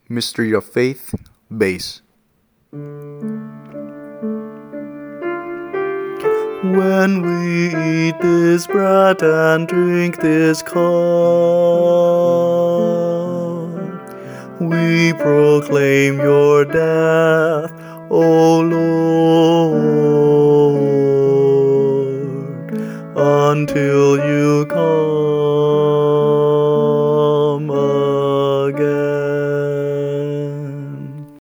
Mystery of Faith, Bass. When we eat this bread and drink this cup, we proclaim your death, O Lord, until you come